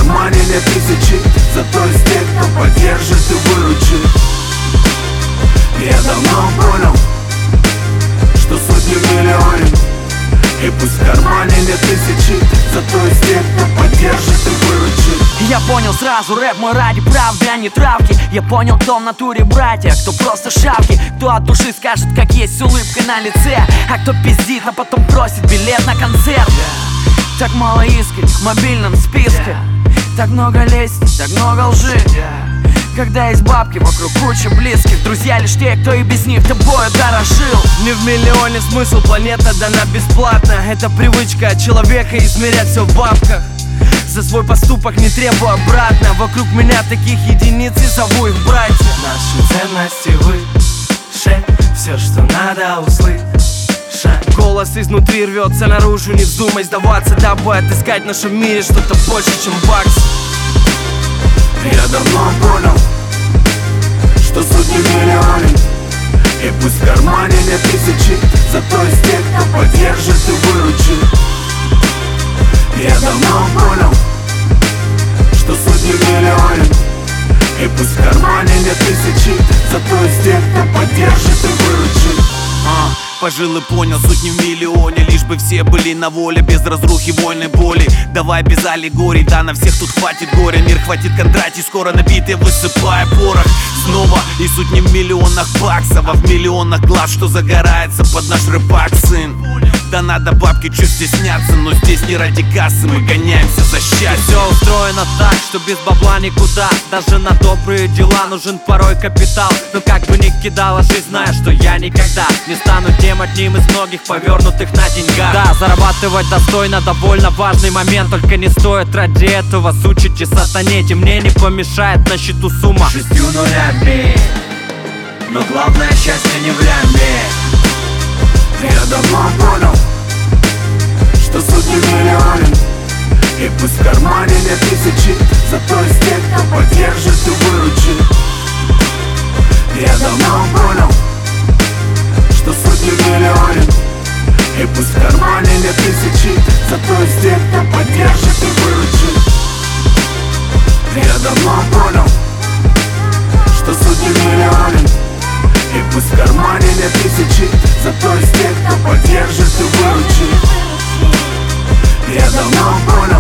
кармане нет тысячи, зато есть те, кто поддержит и выручит. Я давно понял, что сотни в миллионе, и пусть в кармане нет тысячи, зато есть те, кто поддержит и выручит. Я понял сразу, рэп мой ради правды, а не травки. Я понял, кто в натуре братья, кто просто шавки, кто от души скажет, как есть, с улыбкой на лице, а кто пиздит, а потом просит билет на концерт. Так мало искренних в мобильном списке, так много лести, так много лжи. Когда есть бабки, вокруг куча близких, друзья лишь те, кто и без них тобою дорожил. Не в миллионе смысл, планета дана бесплатно. Это привычка от человека измерять все в бабках. За свой поступок не требую обратно. Вокруг меня таких единиц и зову их братья. Наши ценности выше, все, что надо услышать. Голос изнутри рвется наружу, не вздумай сдаваться, дабы отыскать в нашем мире что-то больше, чем бакс. Я давно понял, что сотни в миллионе, и пусть в кармане нет тысячи, зато есть те, кто поддержит и выручит. Я давно понял, что сотни в миллионе, и пусть в кармане нет тысячи, зато есть те, кто поддержит и выручит. Пожил и понял, сотни в миллионе, лишь бы все были на воле, без разрухи, вольной боли. Давай без аллегорий, да на всех тут хватит горя. Мир хватит Кондратий, скоро набитый, высыпая порох. Снова и сотни в миллионах баксов, а в миллионах глаз, что загорается под наш рэпак, сын. Да надо бабки чуть стесняться, но здесь не ради кассы, мы гоняемся за счастье. Все устроено так, что без бабла никуда. Даже на добрые дела нужен порой капитал. Но как бы ни кидала жизнь, зная, что я никогда не стану тем одним из многих, повернутых на деньгах. Да, зарабатывать достойно, довольно важный момент. Только не стоит ради этого сучить и сатанеть. И мне не помешает на счету сумма 6 нулями, но главное счастье не в ляме. Я давно понял, что сотни в миллионе, и пусть в кармане нет тысячи, зато есть те, кто поддержит и выручит. Я давно понял, что сотни в миллионе, и пусть в кармане нет тысячи, зато есть те, кто поддержит и выручит. Я давно понял, что сотни в миллионе, и пусть в кармане нет тысячи, зато есть те, кто поддержит и выручит. Я давно понял,